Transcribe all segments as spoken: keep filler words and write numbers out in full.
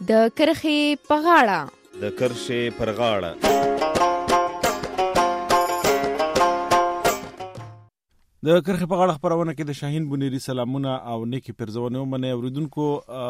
د کرښې په غاړه. د کرښې پر غاړه. د کرښې په غاړه خبرونه کې د شاهین بنيري سلامونه او نیکی پرزونه ومنه اوریدونکو.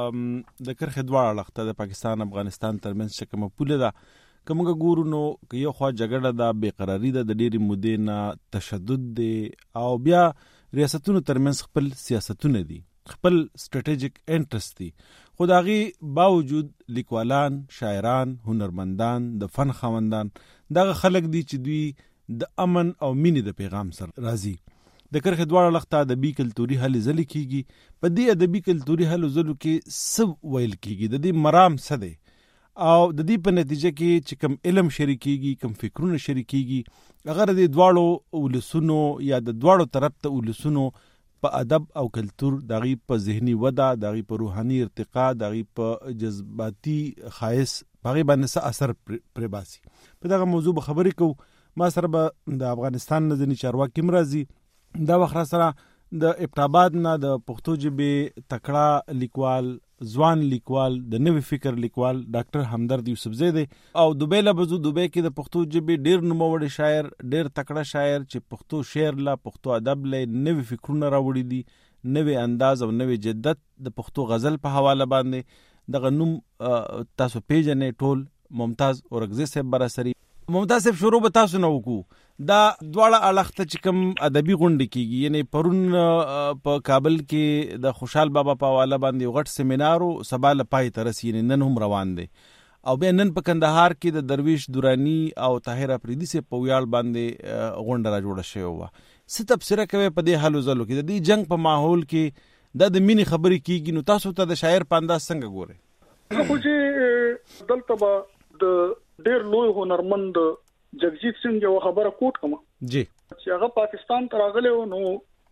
د کرښې دواړه اړخ د پاکستان افغانستان ترمنځ چې کومه پوله ده، کومه ګورو نو یو خوا جګړه ده، بیقراری ده، د ډېری مودې نه تشدد دی، او بیا ریاستونو ترمنځ خپل سیاستونه دي، خپل سټریټیجیک انټرست دي. خو د هغې باوجود لیکوالان، شاعران، هنرمندان، د فن خاوندان دغه خلک دي چې دوی د امن او مینې د پیغام سره راځي. د کرښې دواړه اړخ ته ادبي کلتوري هلې ځلې کېږي. په دې ادبي کلتوري هلو ځلو کې څه ویل کېږي، د دې مرام څه دی، او د دې په نتیجه کې چې کم علم شریکېږي، کم فکرونه شریکېږي، هغه د دواړو ولسونو یا د دواړو طرف ته ولسونو په ادب او کلتور، دغه په ذهني وده، دغه په روحاني ارتقا، دغه په جذباتي خاص هغه باندې څه اثر پر باسي. په دغه موضوع به خبرې کوو. ما سره به د افغانستان نه ځینې چارواکي راځي. دا وخت را سره د ابتاباد نه د پښتو ژبې تکړه لیکوال، ځوان لیکوال، د نوې فکر لیکوال ډاکټر همدرد یوسفزی دی، او دوبۍ له بزو دوبۍ کې د پښتو ژبې ډیر نوموړی شاعر، ډیر تکړه شاعر چې پښتو شعر له پښتو ادب له نوې فکرونه راوړي دي، نوې انداز او نوې جدت د پښتو غزل په حواله باندې. دغه نوم تاسو پیژنئ ټول، ممتاز اورکزی صاحب براسري. ممتاز صاحب، شروع به تاسو نه وکړو. دا دواړه اړخ ته چې کوم ادبي غونډې کېږي، یعنی پرون په کابل کې د خوشحال بابا په حواله باندې غټ سیمینار او سبا له پای ته رسي، یعنی نن هم روان دی، او بیا نن په کندهار کې د درویش دورانی او طاهر افریدي سه په ویاړ باندې غونډه را جوړه شوې وه. څه تبصره کوي په دې حالو ځلو کې د دې جنگ په ماحول کې دا د مینې خبرې کېږي؟ نو تاسو ته د شاعر په انداز څنګه ګورئ؟ خو چې دلته به د ډېر لوی هنرمند جگجیت سنگ یو خبره کوټ کوم جی چې هغه پاکستان ته راغلی و، نو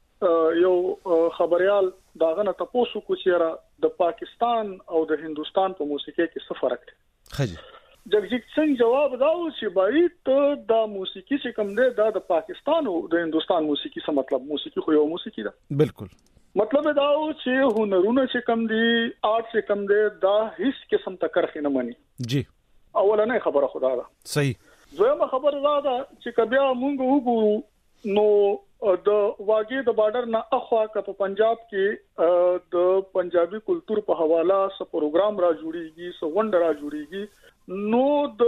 یو خبريال داغه نه تاسو کو چې د پاکستان او د هندستان په موسیقي کې څه فرق دی. خجی جگجیت سنگ جواب داو چې بای ته د موسیقي چې کوم دی دا د پاکستان او د هندستان موسیقي څه مطلب؟ موسیقي خو یو موسیقي ده. بالکل. مطلب دا و چې هنرونه چې کوم دي، آرت چې کوم دی، دا هیڅ قسم تکرخ نه مني. جی اولنې خبره خدا ده. صحیح. دویمه خبره دا ده چې کبیا مونږ وګورو نو د واګي د بارډر نه اخوا ک په پنجاب کې د پنجابي کلچر په حواله س پروګرام را جوړیږي، س غونډه را جوړیږي، نو د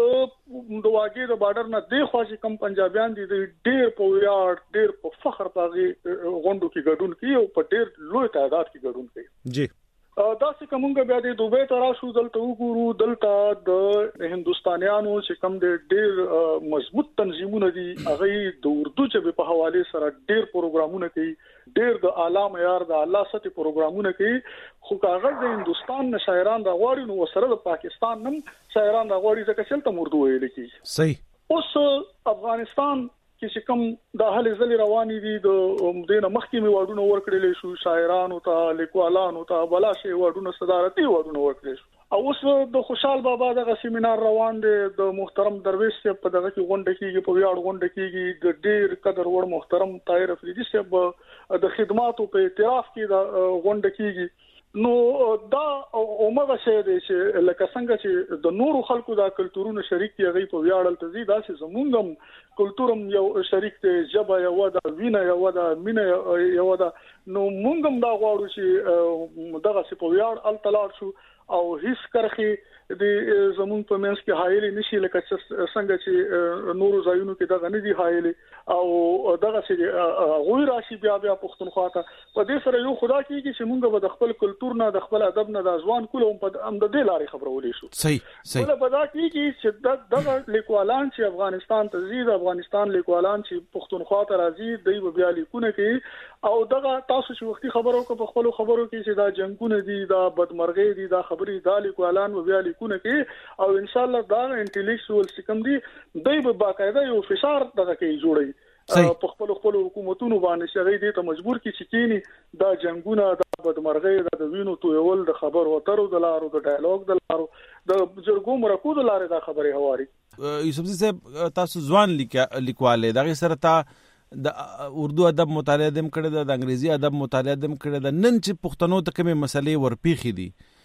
د واګي د بارډر نه د خوا چې کم پنجابیان دي ډېر په ویاړ، ډېر په فخر پاغي غونډو کې ګډون کوي او په ډېر لوی تعداد کې ګډون کوي. جی دا چې کومه بیا د دوبۍ ته راشو، دلته وګورو دلته د هندستانیانو چې کوم د ډېر مضبوط تنظیمونه دي، هغه د اردو ژبې په حواله سره ډېر پروګرامونه کوي، ډېر د اعلی معیار د اعلی سطح پروګرامونه کوي. خو کاغذ د هندستان نه شاعران راغوري نو سره د پاکستان نم شاعران راغوري ځکه چې تل اردو ویل کیږي. صحیح. اوس افغانستان چې کوم د هلې ځلې روانې دي، د دینه مخکې می وادونه ورکړل شو، شاعرانو ته، لیکوالانو ته، بلا شی وادونه، صدارتي وادونه ورکړل شو. او اوس د خوشحال بابا دغه سیمینار روان دی، د محترم درویش صاحب په دغه کې غونډه کیږي، په ویاړ غونډه کیږي، د ډېر قدر وړ محترم طاهر افریدي صاحب د خدماتو په اعتراف کې د غونډه کیږي. نو دا اومغه شه دي چې لکه څنګه چې د نورو خلکو دا کلتورونو شریک دي، هغه په ویاړل تزي دا چې زمونږم کلتورم یو شریک دی، ژبه یو ده، وینه یو ده، مینه یو ده. نو مونږم دا غواړو چې دغه څه په ویاړ التلار شو او هیڅ کرخي د زمون په منځ کې حایل نشي، لکه څنګه چې نورو ځایونو کې دغه نه دي حایل، او دغه چې غوی راشي بیا بیا پښتونخوا ته. په دې سره یو خدا کېږي چې مونږ به د خپل کلتور نه، د خپل ادب نه، د ځوان کول هم په ام د دې لارې خبرولې شو. صحیح صحیح. ول په دا کېږي چې دغه لیکوالان چې افغانستان ته ځي، د افغانستان لیکوالان چې پښتونخوا ته راځي، دوی به بیا لیکونه کوي، او دغه تاسو چې وختي خبرو کو په خپل خبرو کې چې دا جنگونه دي، دا بدمرغي دي، دا خبري دا لیکوالان به بیا لیکونه کوي، او ان شاء الله دا انټلیکچوال سکم دي، دوی به باقاعده یو فشار دغه کې جوړي په خپل خپل حکومتونو باندې چې هغه دې ته مجبور کی چې کینی دا جنگونه، دا بدمرغي، دا د وینو تویول، د خبر وترو د لارو، د ډایالوګ د لارو، د جرګو مرکو د لارې دا خبره هواري. یوسفزی صاحب، تاسو ځوان لیکواله دغه سره تا د اردو ادب مطالعه دم کړی ده، د انګریزي ادب مطالعه دم کړی ده، نن چې پښتنو ته کومه مسلې ورپیخي دي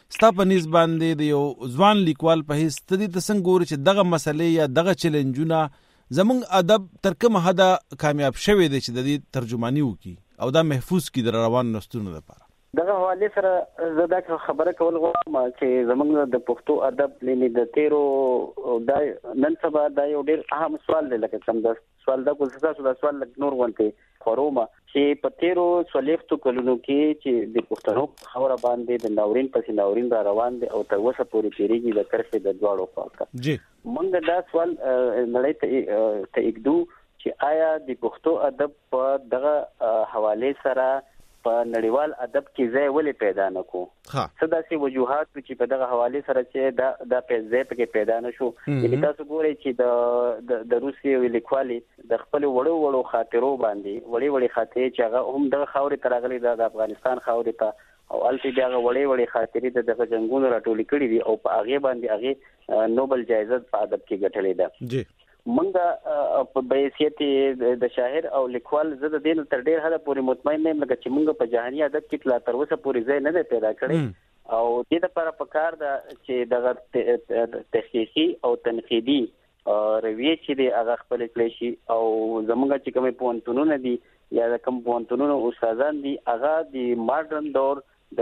ستا په نسبت باندې د یو ځوان لیکوال په هیڅ تدې تسنګ ګوري چې دغه مسلې یا دغه چیلنجونه زمونږ ادب تر کومه حده کامیاب شوی دی چې د دې ترجمانی وکړي او دا محفوظ کړي د روان نسلونو لپاره. دغه حواله سره زه دا خبره کول غواړم چې زمونږ د پښتو ادب لنی د تیرو د نن سبا دا یو ډېر اهم سوال دی، لکه څنګه دا سوال دا کوم څه دا سوال لکه نور ونته خرومه چې په تیرو څلېفتو کلونو کې چې د پښتنو خبره باندې د ناورین پسې ناورین را روان دي او تر اوسه پورې تیریږي د کرښې د دواړو خواته. جی موږ دا سوال نړۍ ته ته اګدو چې آیا د پښتو ادب په دغه حواله سره په نړیوال ادب کې ځای ولې پیدا نکو؟ څه داسې وجوهات چې په دغه حواله سره چې دا د پیځې پکې پیدا نشو؟ یعنی تاسو ګورئ چې د د روسي لیکوالي د خپل وړو وړو خاطرو باندې وړي وړي خاطرې چې هغه هم دغه خاورې ترغلي د افغانستان خاورې ته او الته دغه وړي وړي خاطرې دغه جنگونو راټولې کړې دي او په هغه باندې هغه نوبل جایزه په ادب کې ګټلې ده. جی منګه په بیسیت د شاعر او لیکوال زه د دین تر ډیر حد پورې مطمئن نه یم لکه چې منګه په جهاني ادب کې تل تر اوسه پورې ځای نه پیدا کړی او دې لپاره پکار ده چې دغه تحقیقي او تنقیدي رویه چې د هغه خپل کلی شي او زمونږ چې کومه پوهنتونونه دي یا کوم پوهنتونونو استادان دي هغه د ماډرن دور د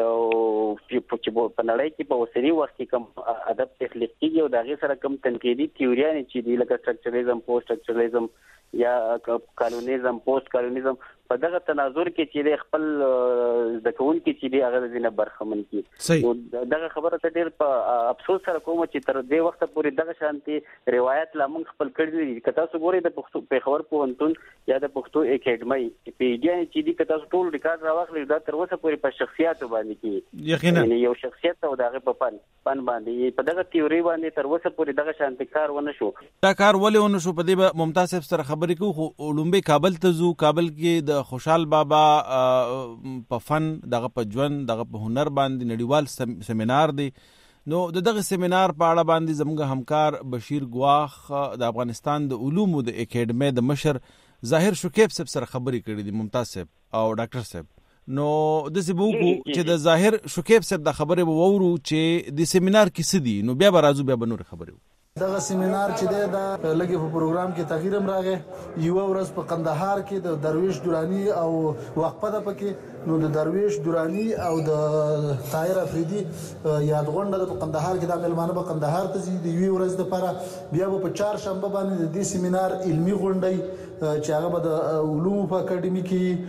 په نړۍ کې په اوسنی وخت کې کوم ادب تخلیق کیږي او دغه سره کوم تنقیدي تیوریان چې دی لکه سټرکچرلیزم پوسټ سټرکچرلیزم یا کالونیزم پوسټ کالونیزم په دغه تناظر کې چې خپل ځکون کې چې دی هغه د نه برخمن کی دغه خبره ته ډیر په افسوس سره کوم چې تر دې وخت پورې دغه شانتي روایت لا موږ خپل کړی دي. کته سو ګوري د پښتو په خبر پوهنتون یا د پښتو اکیډمي په دې چې دی کته ټول ریکارډ راوخلې دا تر اوسه پورې په شخصیت باندې کې یقینا یو شخصیت او دغه په فن فن باندې په دغه تیوري باندې تر اوسه پورې دغه شانتي کار ونه شو. دا کار ولې ونه شو؟ په دې ممتاز صاحب سره خبرې کوو. لومبي کابل ته ځو، کابل کې د خوشحال بابا په فن دغه په ژوند دغه په هنر باندې نړیوال سیمینار دی. نو دغه سیمینار په اړه باندې زموږ همکار بشیر ګواخ د افغانستان د علومو د اکیډمي د مشر ظاهر شکیب صاحب سره خبرې کړې دي، ممتاز صاحب او ډاکټر صاحب. نو د سبوکو چې د ظاهر شکیب صاحب د خبرې وورو چې د سیمینار کې څه دي، نو بیا به راځو بیا به نور خبرې. دغه سیمینار چې دی دا لګي په پروګرام کې تغییر هم راغی. یو ورځ په قندهار کې د درویش دورانی او وقفه ده پکې، نو د درویش دورانی او د طاهر افریدي یادغونډه د قندهار کې د ملمانه په قندهار ته ځي د یو ورځ لپاره. بیا په چهار شنبه باندې د دې سیمینار علمي غونډه چې هغه به د علومو په اکیډمي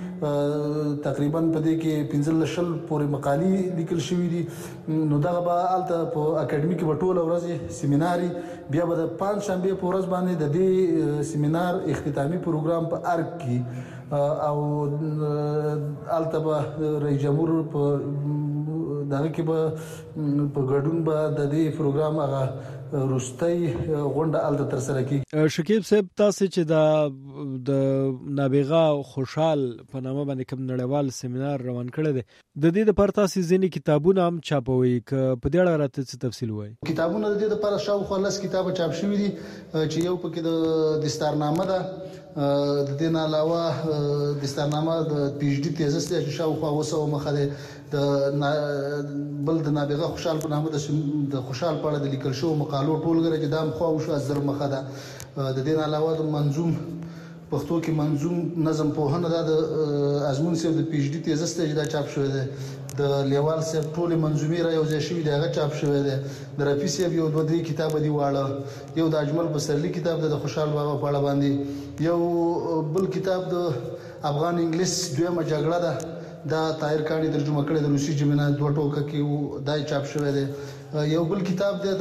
کې تقریبا په دې کې پنځه شل پورې مقالې لیکل شوې دي. نو دغه به الته په اکیډمي کې به ټول ورځ سیمیناري. بیا به د پنځ شنبه په ورځ باندې د دې سیمینار اختتامي پروګرام په ارګ کې او الته به رئیس جمهور په دغه کې به په ګډون به د دې پروګرام هغه روستۍ غونډه الته تر سره کیږي. شکیب صاحب تاسو چې دا د نابغه خوشحال په نامه باندې کوم نړیوال سیمینار روان کړی دی، د دې لپاره تاسو ځینې کتابونه هم چاپوي، ک په دې اړه راته څه تفصیل وایي؟ کتابونه د دې لپاره شاوخوا لس کتابه چاپ شوي دي چې یو پکې د دستارنامه ده، د دې نه علاوه دستارنامه د پی ایچ ډي تیزس دی چې شاوخوا وسو مخه ده، د بل د نابغه خوشحال په نامه د خوشحال په اړه د لیکل شوو مقالو ټولګه چې دام خو شو از در مخه ده. د دې نه علاوه د منظوم پښتو کې منظوم نظم پوهنه ده د ازمون صاحب د پی ایچ ډي تیزس دی چې دا چاپ شوی دی. د لیوال صاحب ټول منظومي را یو ځای شوی دی هغه چاپ شوی دی. د رفیع صاحب یو دوه درې کتاب دی واړه، یو د اجمل بصرلی کتاب د خوشحال بابا په اړه باندې، یو بل کتاب د افغان انګلیس دویمه جګړه ده دا طاهر کاڼي ترجمه کړی د روسي ژبې نه دوه ټوکه کې دای چاپ شوی دی. یو بل کتاب دی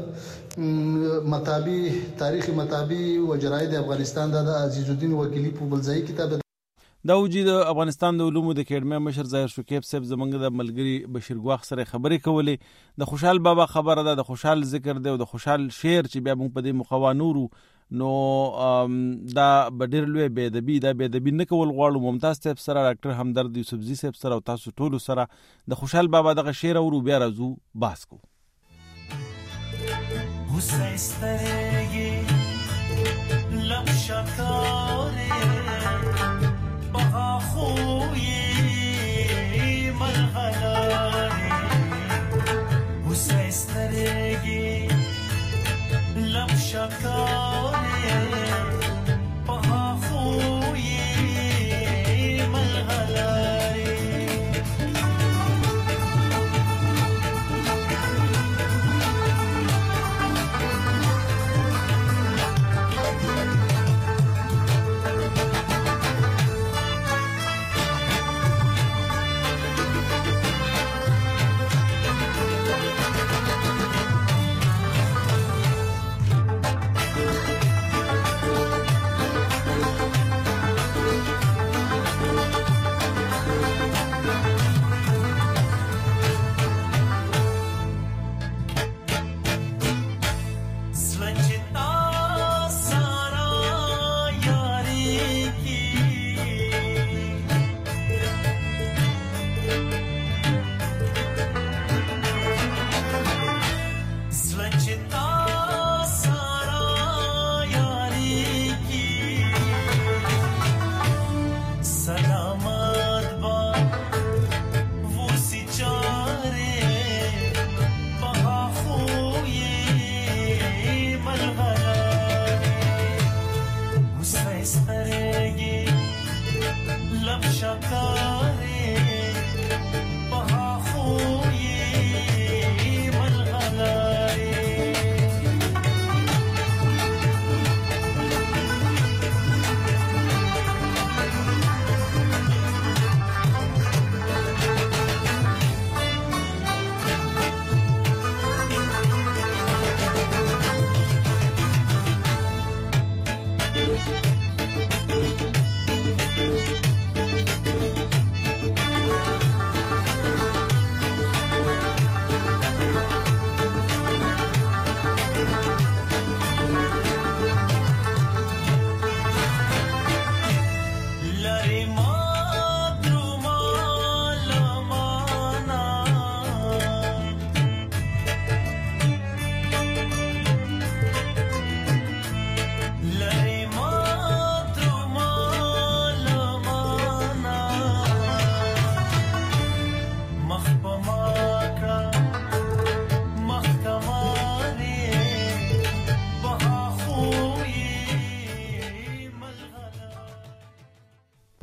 د مطابی تاریخ مطابی و جراید افغانستان دا د عزیز الدین وکیلی په بلځای کتاب دا وجي د افغانستان د علومو د اکیډمي مشر ظاهر شکیب صاحب زمونږ د ملګری بشیر ګواخ سره خبرې کولې. د خوشحال بابا خبره ده، د خوشحال ذکر دی او د خوشحال شعر چې بیا موږ په دې مخوا نورو نو دا بدر لوی بيدبي دا بيدبي نه کول غواړو. ممتاز صاحب سره ډاکټر همدرد یوسفزي صاحب سره او تاسو ټول سره د خوشحال بابا دغه شعر او بیا راځو باس کو. حسسترگی لب شکاره بها خوی مرغلاره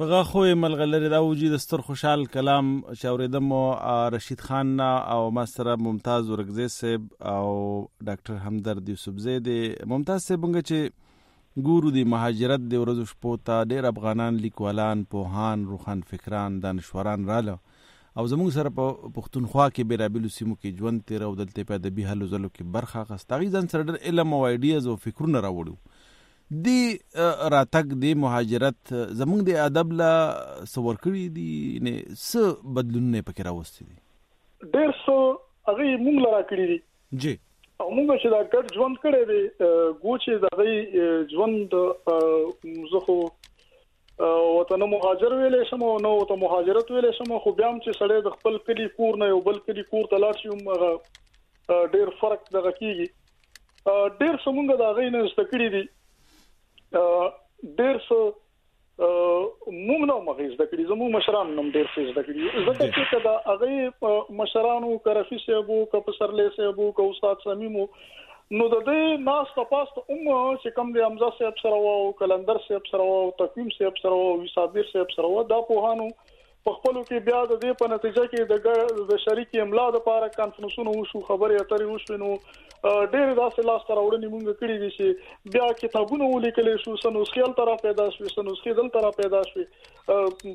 په غاخوی ملغلره دا وجود ستر خوشحال کلام شاوریدم رشید خان او ماستر ممتاز ورغزی صاحب او ډاکټر همدرد یوسفزی دی. ممتاز صاحب څنګه چې ګورو دی مهاجرت دی ورځو شپو ته ډېر افغانان لیکوالان پوهان روحان فکران دانشوران رااله او زموږ سره په پښتونخوا کې بیلابیلو سیمو کې ژوند تیر او دلته په ادبي هلو ځلو کې برخه اخیسته. هغوی ځان سره ډېر علم او ایډیاز او فکرونه راوړي. دې راتګ دې مهاجرت زموږ د ادب له څه ورکړي دي نه څه بدلونونه پکې راوستي دي؟ ډېر څه هغوی موږ له راکړي دي جی او موږ چې دا ګډ ژوند کړی دی ګوچې د هغوی ژوند زه خو وطن مهاجر ویلې شم او نو ته مهاجرت ویلې شم خو بیا هم چې سړی د خپل کلی کور نه یو بل کلی کور ته لاړ شي هغه ډېر فرق دغه کېږي. ډېر څه موږ د هغوی نه زده کړي دي ډېر څه موږ نه هم هغوی زده کړي زموږ مشران هم ډېر څه زده کړي ځکه چې د هغوی مشرانو که رفیع صاحب وو که پسرلی صاحب وو که استاد صمیم وو نو د دې ناسته پاسته هم چې کوم د حمزه صاحب سره وو کلندر صاحب سره وو تقویم صاحب سره وو صابر صاحب سره وو دا پوهانو په خپلو کې بیا د دې په نتیجه کې د شریکي املا د لپاره کانفرنسونه وشو خبرې اترې وشوې نو ډېر داسې لاس ته راوړنې موږ کړي دي چې بیا کتابونه ولیکلی شو څه نسخې هلته را پیدا شوې څه نسخې دلته را پیدا شوې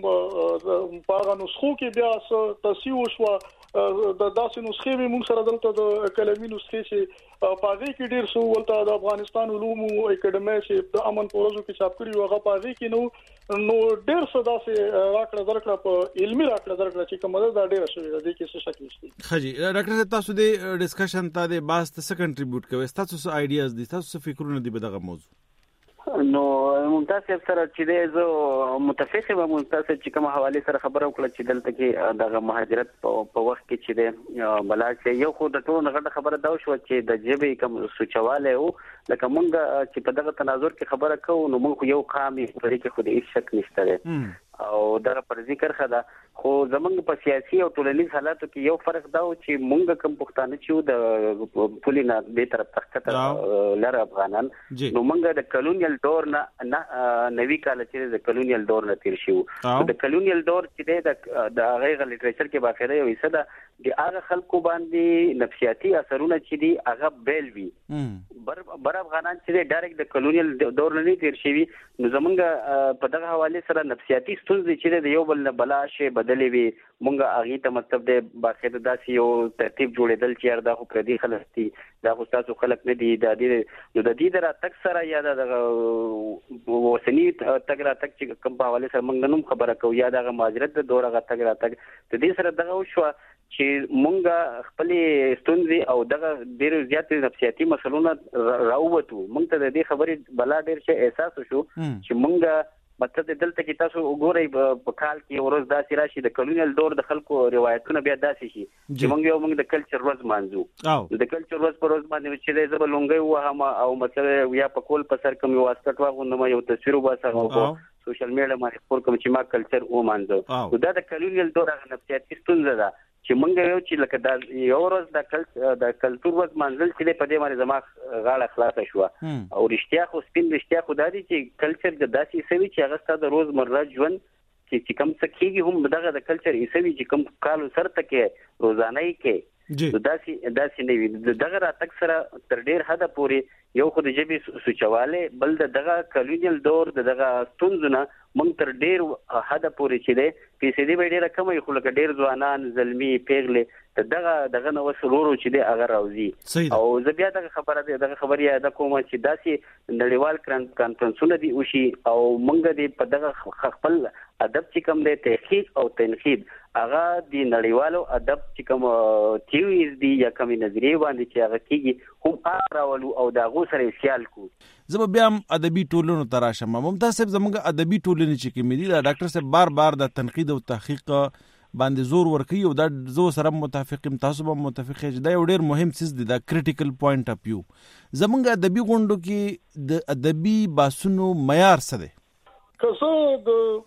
څه په هغه نسخو کې بیا څه تصحیح وشوه د داسې نسخې به موږ سره دلته د کلمي نسخې چې په هغې کې ډېر څه ولته د افغانستان علومو اکاډمۍ چې د امن په ورځو کې چاپ کړي وو هغه په هغې کې نو نو ډېر څه داسې راکړه درکړه په علمي راکړه درکړه چې کومه ده دا ډېره شوې ده دې کې څه شک نشته. ښه جي ډاکټر صاحب تاسو د ډسکشن ته د باس ته څه کنټریبیوټ کوئ ستاسو څه آیډیاز دي ستاسو څه فکرونه دي په دغه موضوع؟ نو ممتاز صاحب سره چې دی زه متفق یم ممتاز صاحب چې کومه حوالې سره خبره وکړه چې دلته کې دغه مهاجرت په وخت کې چې دی بلا چې یو خو د ټولو غټه خبره دا وشوه چې د ژبې کوم سوچوالی و لکه مونږ چې په دغه تناظر کې خبره کوو نو مونږ خو یو قام یو په دې کې خو د هېڅ شک نشته دی او دغه پر ذکر ښه ده خو زمونږ په سیاسي او ټولنیز حالاتو کې یو فرق دا و چې مونږ کوم پښتانه چې وو د پولې نه دې طرف ته ښکته لر افغانان نو مونږ د کلونیل دور نه نوي کاله چې د کلونیل دور نه تیر شو د کلونیل دور چې دی د هغې لټریچر کې باخره یو حصه ده د هغه خلکو باندې نفسیاتي اثرونه چې دي هغه بیل وي بر افغانان چې دی ډایرکټ د کلونیل دور نه تیر شوي نو زمونږ په دغه حوالې سره نفسیاتي ستونزې چې د یو بل نه بلا شي بدلې وي مونږ هغې ته مطلب دی باقاعده داسې یو ترتیب جوړېدل چې یار دا خو پردي خلک دي دا خو ستاسو خلک نه دي دا دې نو د دې د راتګ سره یا د اوسني تګ راتګ چې کوم په حوالې سره مونږ نوم خبره کوو یا دغه مهاجرت د دور هغه تګ راتګ د دې سره دغه وشوه چې مونږ خپلې ستونزې او دغه ډېرې زیاتې نفسیاتي مسلونه راووتو مونږ ته د دې خبرې بلا ډېر ښه احساس وشو چې مونږ مطلب دلته کې تاسو وګورئ په کال کې یو ورځ داسې راشي د کلونیل دور د خلکو روایتونه بیا داسې شي چې مونږ یو مونږ د کلچر ورځ مانځو د کلچر ورځ په ورځ باندې چې دی زه به لونګۍ ووهم او مطلب یا په کول په سر کوم یو واسکټ واغوندم یو تصویر وباسم او په سوشل میډیا باندې خپور کوم چې ما کلچر ومانځو نو دا د کلونیل دور هغه نفسیاتي ستونزه ده چې مونږ یو چې لکه دا یو ورځ د کل د کلتور ورځ منځل چې دی په دې باندې زما غاړه خلاصه شوه او رښتیا خو سپین رښتیا خو دا دي چې کلچر د داسې څه وي چې هغه ستا د روزمره ژوند چې کوم څه کېږي هم دغه د کلچر څه وي چې کوم کالو سرته کې روزانه یې کې داسې داسې نه وي دغه راتګ سره تر ډېر حده پورې یو خو د ژبې سوچوالی بل د دغه کلونیل دور د دغه ستونزو نه مونږ تر ډېر حده پورې چې دی فیصدي به یې ډېره کمه وي خو لکه ډېر ځوانان زلمي پیغلې د دغه دغه نه اوس ورو ورو چې دی هغه راوځي او زه بیا دغه خبره دی دغه خبرې یاده کوم چې داسې نړیوال کانفرنسونه دي وشي او مونږ دې په دغه خپل ادب چې کوم دی تحقیق او تنقید هغه د نړیوالو ادب چې کوم تیوریز دي یا کومې نظریې باندې چې هغه کېږي هم هغه راولو او د هغو سره یې خیال کړو. زه به بیا هم ادبي ټولنو ته راشم. ممتاز صاحب زموږ ادبي ټولنې چې کومې دي دا ډاکټر صاحب بار بار د تنقید او تحقیق باندې زور ورکوي او دا زه سره متفق یم تاسو به متفق یې دا یو ډېر مهم څیز دی دا کریټیکل پوینټ اف ویو. زموږ ادبي غونډو کې د ادبي باسونو معیار څه دی؟ که زه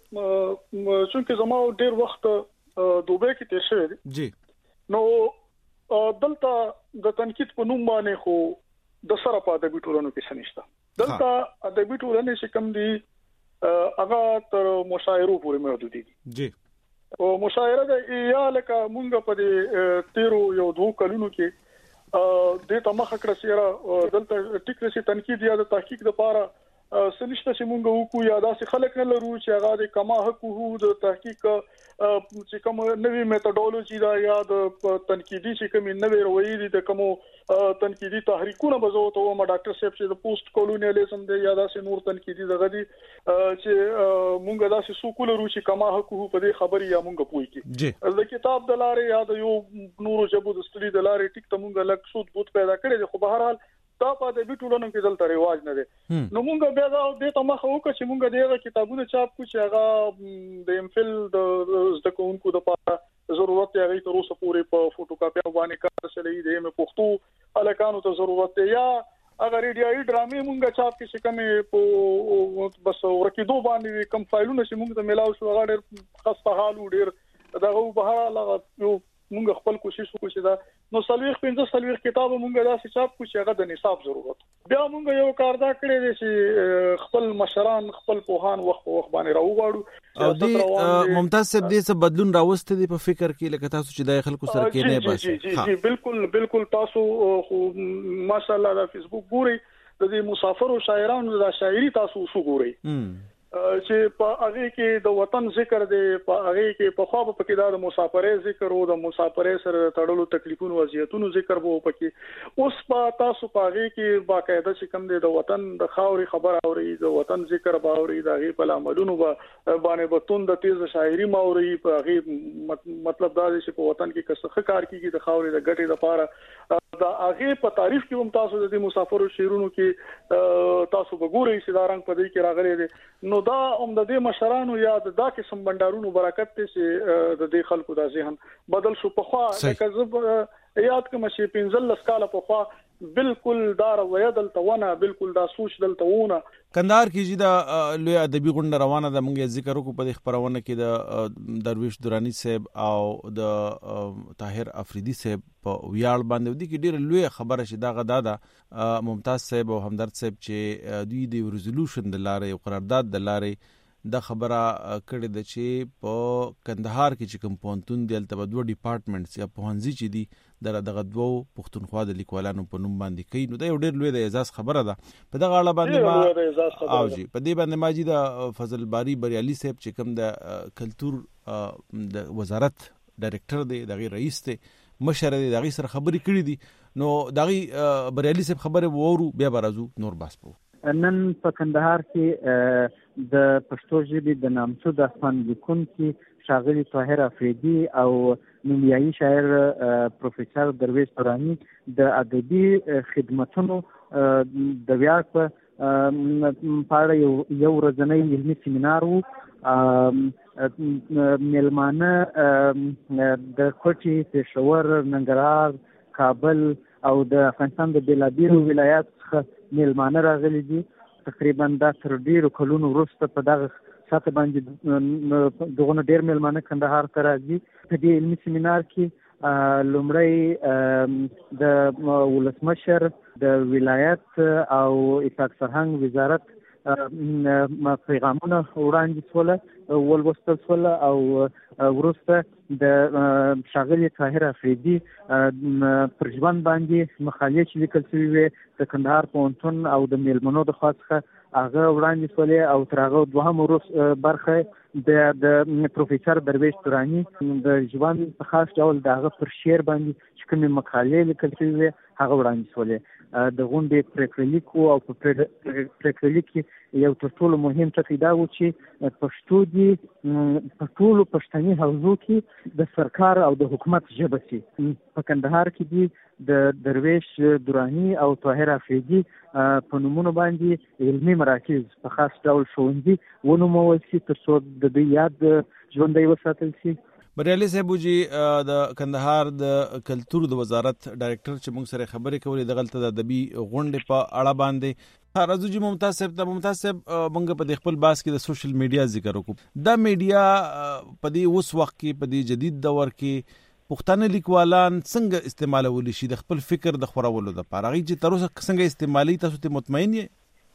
د چونکې زما ډېر وخت دوبۍ کې تېر شوی دی جی نو دلته د تنقید په نوم باندې خو د سره په ادبي ټولنو کې څه نشته. دلته ادبي ټولنې چې کوم دي هغه تر مشاعرو پورې محدود دي جی او مشاعره د یا لکه مونږ په دې تیرو یو دوه کلونو کې د تمخه کړه سیاره دلته ټیک رسي تنقید یا د تحقیق لپاره سنشته چې مونږ وکړو یا داسې خلک نه لرو چې هغه د کما حقوقو د تحقیق چې کوم نوې میتودولوژي دا یا د تنقیدي چې کوم نوې رویې دي د کوم تنقیدي تحریکونه بزو ته ما ډاکټر صاحب چې د پوسټ کولونیالیزم دی یا داسې نور تنقیدي دغه دي چې مونږ داسې سوکول لرو چې کما حقوقو په دې خبري یا مونږ پوي کی د کتاب د لارې یا د یو نورو جبو د ستړي د لارې ټیک ته مونږ لک سود بوت پیدا کړی خو بهر حال دا په دې ټولنو کې دلته رواج نه دی نو مونږ بیا دا د تمخه وکړو چې مونږ دغه کتابونه چاپ کو چې هغه د امفل د زده کوونکو د لپاره ضرورت دی هغه تر اوسه پورې په فوټوکاپي باندې کار چلې دی مې پښتو الکانو ته ضرورت دی یا اگر ریډیوي ډرامې مونږ چاپ کې څنګه په بس ورکیدو باندې کم فایلونه چې مونږ ته ملاو شو هغه ډېر خسته حال ډېر دغه بهر لغه یو مونږ خپل کوشش وکړو چې دا نو سلويخ پنځه سلويخ کتاب مونږ داسې چاپ کو چې هغه د نصاب ضرورت بیا مونږ یو کار دا کړی دی چې خپل مشران خپل پوهان وخت په وخت باندې راوغواړو او دی ممتاز صاحب دې څه بدلون راوسته دی په فکر کې لکه تاسو چې د خلکو سره کې نه بس جی جی بالکل بالکل تاسو خو ماشاءالله د فیسبوک ګوري د دې مسافر او شاعرانو د شاعري تاسو شو ګوري چې په هغه کې د وطن ذکر دی په هغه کې په خو په کې د مسافرې ذکر او د مسافرې سره تړلو تکلیفونو وضعیتونو ذکر وو پکې اوس په تاسو په هغه کې باقاعده چې کوم دی د وطن د خاوري خبر اوري د وطن ذکر باوري د هغه په عملونو باندې بتون د تیز شاعري ماوري په هغه مطلب دا دی چې په وطن کې کسخه کار کیږي د خاوري د ګټې لپاره د هغه په تعریف کې هم تاسو د مسافرو شعرونو کې تاسو وګورئ چې دا رنګ په دې کې راغلي دي نو دا هم د دې مشرانو یا د دا قسم بندارونو برکت ته چې د دې خلکو د ذهن بدل شو په خوا کذب یاد کوم چې پنځل لسکاله په خوا بالکل دار ویدل تونه بالکل دا سوچ دلته ونه کندهار کې چې دا لوی ادبي غونډه روانه ده مونږ ذکر وکړو په خبرونه کې د درویش درانی صاحب او د طاهر افریدي صاحب په ویاړ باندې د کې ډېر لوی خبره چې دا غدا ده ممتاز صاحب او همدرد صاحب چې دوی د ریزولوشن د لارې او قرارداد د لارې دا خبره کړې ده چې په کندهار کې چې کوم پونتون دی البته دوه ډپارټمنټس یا پوهنځي چې دي دغه دغه دوه پښتونخوا د لیکوالانو په نوم باندې کوي نو دا یو ډېر لوی د اعزاز خبره ده په دغه اړه باندې ما او جی په دې باندې ما جی د فضل باری بریالي صاحب چې کوم د کلچر د وزارت ډایرکټر دی دغه رئیس دی مشر دی دغه سره خبرې کړې دي نو دغه بریالي صاحب خبره وورو بیا برازو نور باس په نن په کندهار کې د پښتو ژبې د نامتو داستان لیکونکي ښاغلي طاهر افریدي او نومیایي شاعر پروفیسور درویش درانی د ادبي خدمتونو د ویاړ په اړه یو ورځنی علمي سیمینار وو میلمانه د کوټي پېښور ننګرهار کابل او د افغانستان د بېلابېلو ولایاتو څخه میلمانه راغلي دي تقریبا دا تر ډېرو کلونو وروسته په دغه ساعت باندې دغه ډېر میلمانه کندهار ته راځي په دې علمي سیمینار کې لومړی د ولسمشر د ولایت او اتحاد فرهنګ وزارت پیغامونه وړاندې شول ولوستل شول او وروسته د ښاغلي طاهر افریدي پر ژوند باندې مقالې چې لیکل شوې وې د کندهار پوهنتون او د میلمنو د خوا څخه هغه وړاندې شولې او تر هغه دوهم وروسته برخه د د پروفیسور درویش درانی د ژوند په خاص ډول د هغه پر شعر باندې چې کومې مقالې لیکل شوې وې هغه وړاندې شولې د غونډې پریکړه لیک او په پریکړه لیک کې یو تر ټولو مهم ټکی دا و چې پښتو دي په ټولو پښتني حوزو کې د سرکار او د حکومت ژبه شي په کندهار کې دي د درویش درانی او طاهر افریدي په نومونو باندې علمي مراکز په خاص ډول ښوونځي ونومول شي تر څو د دوی یاد ژوندی وساتل شي بریالي صاحب جی د کندهار د کلچر د وزارت ډایرکټر چې موږ سره خبرې کولې د غلطه د ادبي غونډې په اړه باندې راځو جی ممتاز صاحب ته ممتاز صاحب موږ په خپل باس کې د سوشل میډیا ذکر وکړو دا میډیا په دې اوس وخت کې په دې جدید دور کې پښتانه لیکوالان څنګه استعمالول شي د خپل فکر د خورولو لپاره غي چې تر اوسه څنګه استعمالي تاسو ته مطمئن یې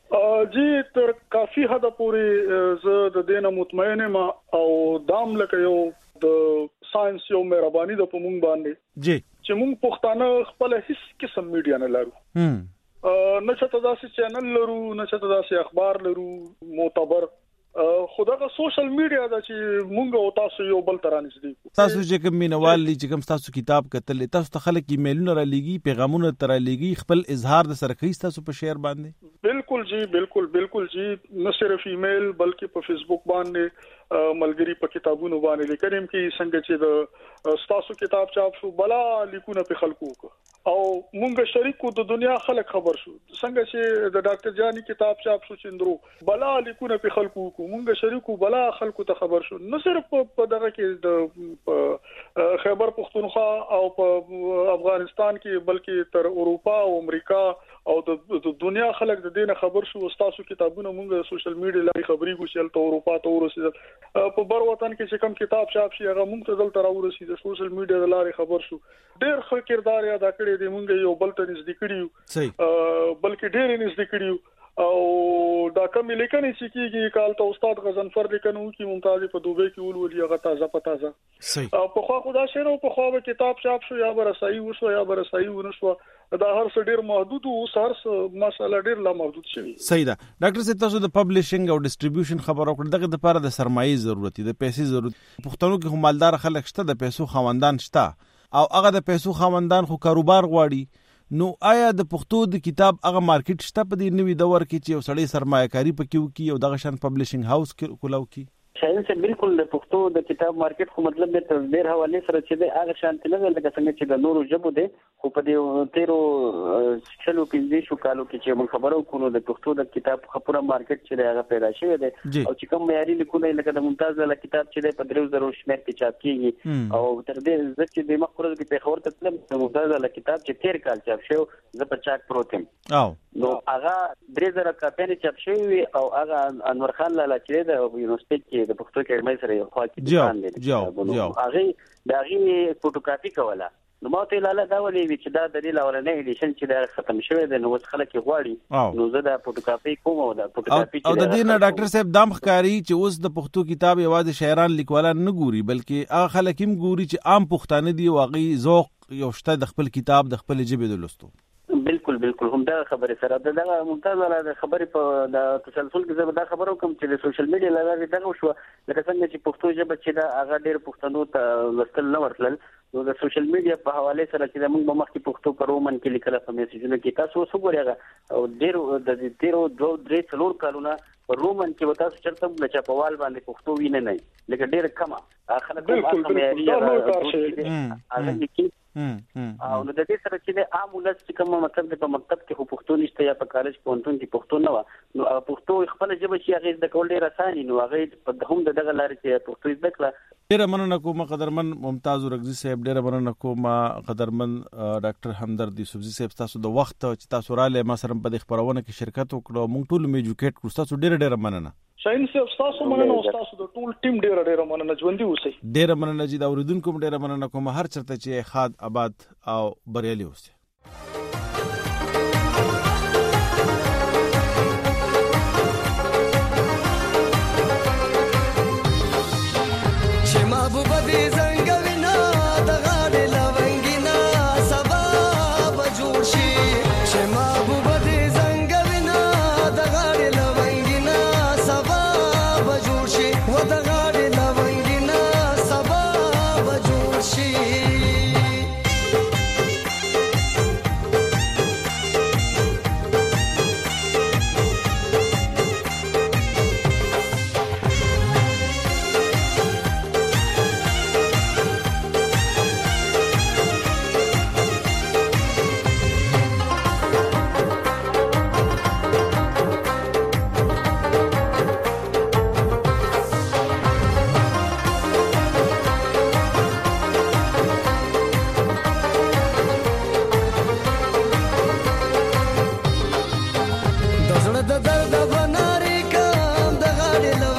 جی تر کافي حد پورې زه د دینه مطمئن ما او دام لکه یو د ساينس یو مهرباني د پمون باندې جی چې موږ پښتانه خپل هیڅ قسم میډیا نه لرو هم نه چې تاسو چینل لرو نه چې تاسو اخبار لرو معتبر خدغه سوشل میډیا دا چې مونږ او تاسو یو بل تر نږدې تاسو چې کوم مینوال لې چې کوم تاسو کتاب کتل تاسو ته خلک ایمیلونه را لېږي پیغامونه تر لېږي خپل اظهار د سرخی تاسو په شیر باندې بالکل جی بالکل بالکل جی نه صرف ایمیل بلکې په فیسبوک باندې ملګری په کتابونو باندې لیکم کې څنګه چې د تاسو کتاب چاپ شو بلا لیکونه په خلکو او مونږ شریکو د دنیا خلک خبر شو څنګه چې د ډاکټر جانی کتاب چاپ شو چندرو بلا لیکونه په خلکو کو مونږ شریکو بلا خلکو ته خبر شو نه صرف په دغه کې د خیبر پختونخوا او په افغانستان کې بلکې تر اروپا او امریکا او د دنیا خلک د دینه خبر شو تاسو کتابونه مونږ سوشل میډیا لاري خبري کوشل ته اروپا ته ورسېدل په بر وطن کې چې کوم کتاب چاپ شي هغه مونږ ته دلته راورسېد سوشل میډیا لاري خبر شو ډېر ښه کردار ادا کړی دی مونږ یو بل ته نږدې کړیو صحیح بلکې ډېر نږدې کړیو او دا کوم لیکنې چې کیږي کال ته استاد غزنفر لیکنو کې ممتاز په دوبه کې ولولي هغه تازه پتازه صحیح په خو خدا شنو په خو کتاب چاپ شو یا برسایي وشو یا برسایي ونشو دا هر څه ډیر محدود او هر څه ماشاءالله ډیر لا محدود شوی صحیح ده ډاکټر صاحب تاسو د پبلشینګ او ډیسټریبیوشن خبرو کړ دغه د لپاره د سرمایي ضرورت دي د پیسې ضرورت پښتنو کې هم مالدار خلک شته د پیسو خواندان شته او هغه د پیسو خواندان خو کاروبار غواړي نو آیا د پښتو د کتاب هغه مارکیټ شته په دې نوې دور کې چې یو سړی سرمایه‌کاري پکې وکړي او دغه شان پبلشینګ هاوس کې کولاو کی شاید چې بالکل د پښتو د کتاب مارکیټ خو مطلب د تصویر حواله سره چې د هغه شانتي نه لکه څنګه چې د نورو ژبو دي خو په دې تیرو چلو پنځه شو کالو کې چې موږ خبرو کوو د پښتو د کتاب خبره مارکیټ چې هغه پیدا شوی دی او چې کوم معیاري لیکونه لکه د ممتاز له کتاب چې په درو زرو شمېر کې چاپ کیږي او تر دې ځکه چې د مخورز کې په خبر ته تلم د ممتاز له کتاب چې تیر کال چاپ شو زه په چاک پروتم او نو هغه درې زره کاپی چاپ شوی او هغه انور خان لاله چې د یونیورسيټي کې د پښتو اکیډمي سره یو خوا کې ځان دی جو هغه د هغه فوټوکاپي کوله نو ماته لاله دا ولې چې دا د لاولنې ایډیشن چې دا ختم شوی دی نو وس خلک غواړي نو زه د فوټوکاپي کوم او د فوټوکاپي او د دې نه ډاکټر صاحب دام ښکاری چې اوس د پښتو کتاب یوازې شاعران لیکوالان نه ګوري بلکې هغه خلک هم ګوري چې عام پښتانه دي واقعي ذوق یو شته د خپل کتاب د خپل ژبې د لوستو بالکل بالکل هم دا خبره سره دا ممتاز ولا خبره په د تسلسل کې زه دا خبرو کوم چې د سوشل میډیا لاره دا شو لکه څنګه چې پښتو ژبه چې دا هغه ډېر پښتنو ته لوستل نه ورتل نو د سوشل میډیا په حواله سره چې موږ مخکې پښتو په رومن کې لیکل په میسجونو کې تاسو وګورئ او ډېر د ډېر دوه درې څلور کالونه په رومن کې وتا چرته د چاپوال باندې پښتو ویني نه لکه ډېر کمه خلک په معیاري هغه کې او نو د دې سره چې د عام ولس چې کوم مطلب د په مکتب کې پښتو نشته یا په کالج پونتون کې پښتو نه و نو پښتو خپل ژبه چې هغه د کول ډیر اسانه نو هغه په هم د دغه لارې چې پښتو زده کړه ډیر مننه کوم قدرمن ممتاز ورغزي صاحب ډیر مننه کوم قدرمن ډاکټر همدرد یوسفزي صاحب تاسو د وخت چې تاسو را لې ما سره په دې خبرونه کې شرکت وکړو موږ ټول میجوکیټ کړو تاسو ډیر ډیر مننه شاین صاحب تاسو مننه او تاسو د ټول ټیم ډیر ډیر مننه ژوندۍ اوسئ ډیر مننه چې دا اوریدونکو ډیر مننه کوم هر چرته چې خاد آباد او بریالي اوسئ د زړه د درد بناري کوم د غاړې